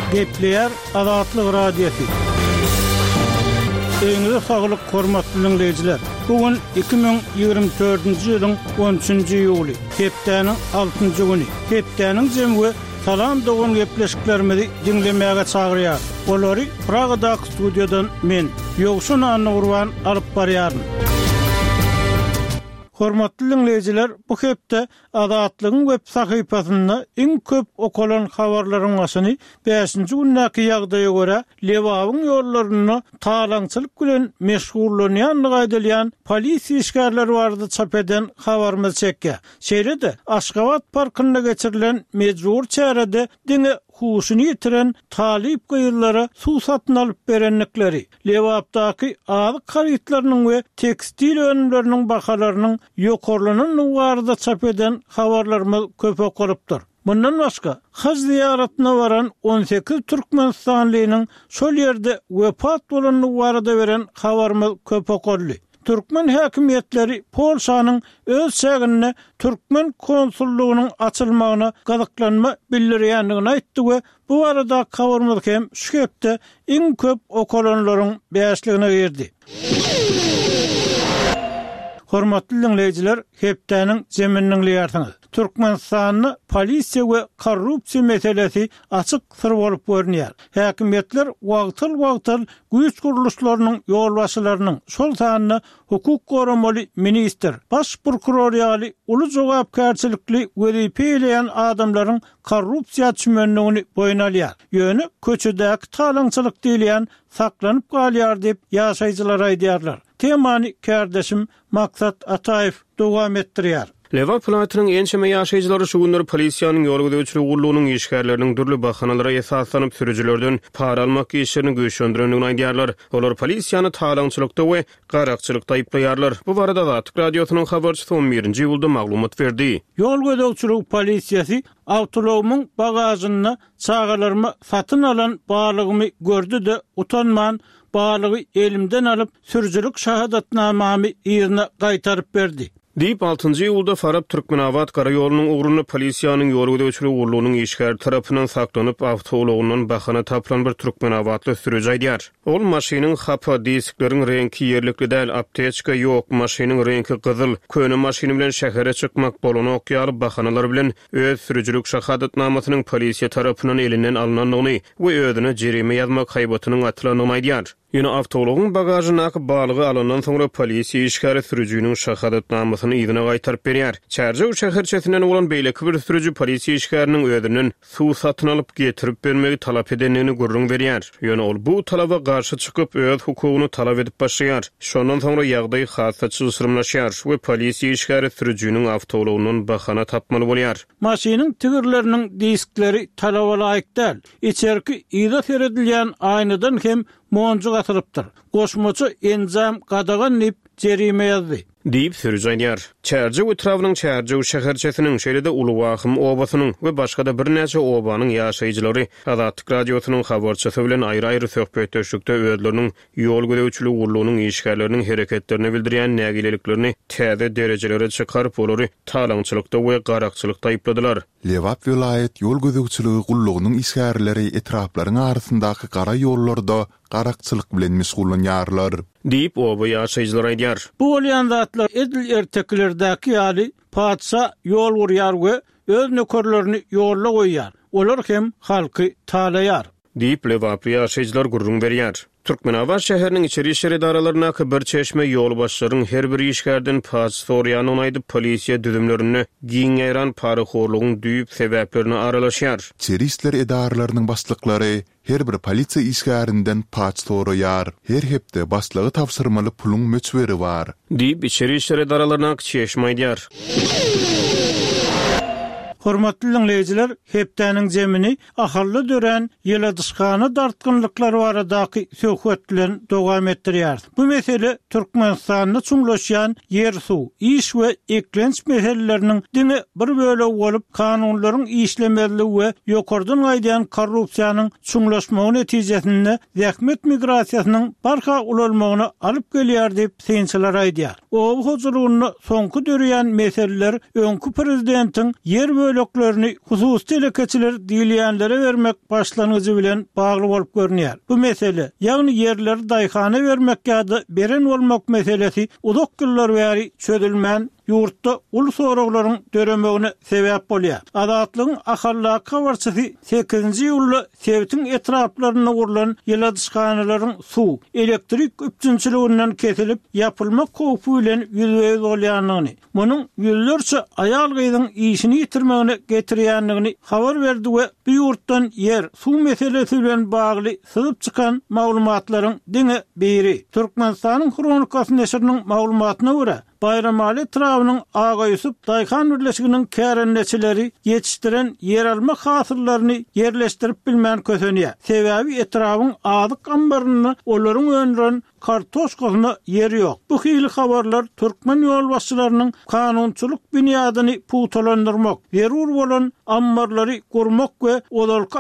Gepleyer Azatlyk Radiosu. Eňiňize saglyk hormatly dinleyijiler. Bugün 2024-nji ýylyň 13-nji ýuly, hepdeniň 6-njy güni. Hepdeniň jemgy salam dogan gepleşiklerimizi dinlemäge çagyrýar. Olary Pragadaky studiýadan men Ýogşun Anurwan alyp barýaryn. Hormatly dinleyijiler, bu hepde Azatlygyň web sahypasynda iň köp okulan habarlaryň başyny 5-nji günnäki ýagdaýa görä Lewabyň ýollaryny talaňçylyk bilen meşgullanýanlygy aýdylýan polisiýa işgärleri barada çap eden habarymyz çekkä. Şeýlede Aşgabat parkynda geçirilen mejbur çärede diňe huşuny ýitiren talip gyýyllary suw satyn alyp berenlikleri, Lewapdaky azyk harytlarynyň we tekstil önümleriniň bahalarynyň ýokarlanyny barada çap eden habarlarymyz köp okulypdyr. Bundan başga, haj ziyaratına varan 18 Türkmenistanlynyň şol ýerde wepat bolanyny barada beren habarymyz köp okurly. Türkmen häkimetleri Polşanyň öz şäherine Türkmen konsullugynyň açylmagyna gazaklanma bildirýändigini aýtdy we bu arada habarymyz hem şu hepde iň köp okulanlaryň beýasligine girdi. Hormatly dinleyijiler, hepdeniň jeminiň ýartyňyz. Türkmenistanyň polisiýa we korrupsiýa meselesi açyk syr bolup görünýär. Häkimetler wagtyl güýç guruluşlarynyň ýolbaşçylarynyň şol sanyny hukuk goramaly minister, baş prokuror ýaly uly jogapkärçilikli wezipe bilen adamlaryň korrupsiýa çümenligini boýuna alýar. Ýöne köçedäki talaňçylyk diýilýän saklanyp galýar diýip ýaşaýjylar aýdýarlar. Temany kardeşim Maksat Ataev dowam etdirýär. Lewap platynyň ençeme ýaşaýjylary şu günler polisiýanyň ýolgudyçylyk gurulunyň işgärleriniň dürli bahanalara esaslanyp sürüjilerden para almak işlerini güýçlendirendigini aýdýarlar. Olar polisiýany talaňçylykda we garakçylykda aýplaýarlar. Bu barada Azatlyk radiosynyň habarçysy 11-nji ýylda maglumat berdi. Ýolgudyçylyk polisiýasy awtologumyň bagazyny çağalarmy satyn alan balygymy gördü de utanman balygy elimden alyp sürüjilik şahadatnamamy ýerine gaýtaryp berdi. Diýip 6-njy ýylda Farab Türkmenawat garaýolunyň ugruna polisiýanyň ýolgudyçylyk gurulunyň işgär tarapyndan saklanyp awtologundan bahana tapylan bir Türkmenawatly sürüji aýdýar. Ol maşynyň hapa diskleriň rengi ýerlikli däl, apteczka ýok, maşynyň rengi gyzyl. Köne maşyny bilen şähere çykmak bolany okýar bahanalar bilen öz sürüjilik şahadatnamasynyň polisiýa tarapyndan elinden alynanlygyny we özüne jerime ýazmak haýbatynyň atylanýyny aýdýar. Ýöne awtologyň bagazyna balygy alandan soňra polisiýa işgäri sürüjiniň şahadatnamasyny ýygyna gaýtaryp berýär. Çärje şäherçesinden bolan beýleki bir sürüji polisiýa işgäriniň özünden suw satyn alyp getirip bermegi talap edenligini gurrun berýär. Ýöne ol bu talaba garşy çykyp öz hukugyny talap edip başlaýar. Şondan soňra ýagdaý hasatçy ısrymlaşýar we polisiýa işgäri sürüjiniň awtologynyň bahana tapmaly bolýar. Maşynyň tigirleriniň diskleri talaba laýyk däl. İçerki ýyda seredilýän aýnadan hem monjuk atılıptır. Goşmaçı enzam qadagan nip jerime ýazdy. Diýip sürüji aýdýar. Çärje etrawynyň Çärje şäherçesiniň şeýlede Ulugahym obasynyň we başga da birnäçe obanyň ýaşaýjylary Azatlyk radiosynyň habarçysy bilen aýry-aýry söhbetleşikde özleriniň ýol gödäwçilik gurulunyň işgärleriniň hereketlerini bildirýän nägileliklerini täze derejelere çykaryp olary talaňçylykda we garakçylykda aýpladylar. Lewap vilayet ýol gödäwçiligi gurulunyň işgärleri etraplaryň arasyndaky gara ýollarda garakçylyk bilen meşgullanýarlar. Diýip oba ýaşaýjylar aýdýar. Bu bolýan zatlar edil erteklerdäki ýaly padşa ýol gurýar we öz nökerlerini ýolla goýýar. Olar hem halky talaýar. Diýip Lewap ýaşaýjylar gurrun berýär. Türkmenawat şäheriniň içeri işler idaralaryna bir çeşme ýol başlaryň her bir işgärden paç sorýany onaýdyp polisiýa düzümlerini giňeran paraxorlugyň düýüp sebäplerini aralaşýar. İçeri işler idaralarynyň başlyklary her bir polisiýa işgärinden paç soraýar. Her hepde başlygy tapşyrmaly puluň möçberi bar. Diýip içeri işler idaralaryna çeşme aýdýar. Hormatly dinleyijiler, hepdeniň jemini ahyrly dören ýyla dyşkany dartgynlyklary baradaky söhbet bilen dowam etdirýär. Bu mesele Türkmenistanyny çuňlaşýan ýer suw, iş we eklenç meseleleriniň diňe bir bölegi bolup kanunlaryň işlemezligi we ýokardan aýdýan korrupsiýanyň çuňlaşmagy netijesinde zähmet migrasiýasynyň barha ulalmagyna alyp gelýär diýip synçylar aýdýar. O huzurlugyny soňky dörýän meseleler öňkü prezidentiň ýer böleklerini hususy telekeçiler diýilýänlere vermek başlanyjy bilen bagly bolup görünýär. Bu mesele, ýagny yerleri daýhana vermek ýa-da beren bolmak meselesi uzak ýyllar bäri çözülmän ýurtda ul soraglaryň döremegine sebäp bolýar. Adatlygyň ahallak kawarçysy 8-nji ýylda Sebtiň etraplaryna gurulan ýyladyşkanalaryň suw, elektrik üpçünçiliginden kesilip ýapylmak howpy bilen ýüzüňiz bolýanyny, munyň ýüllerçe aýal gyzyň işini ýitirmegine getirýändigini habar berdi we bu ýurtdan yer, suw meselesi bilen bagly syzyp çykan maglumatlaryň diňe biri. Türkmenistanyň Kronikasy neşriniň maglumatyna görä, Bayramali etrawynyň Agaýysyp Daýhan birleşiginiň kärenneçileri ýetişdiren yer alma hasıllaryny yerleşdirip bilmän kösenýär. Sebäbi etrawyň adyk ambaryny olaryň öňden kartoşkasyna yer ýok. Bu hili habarlar türkmen ýol başçylarynyň kanunçylyk büniýadyny putalandyrmak, zerur bolan ambarlary gurmak we olarka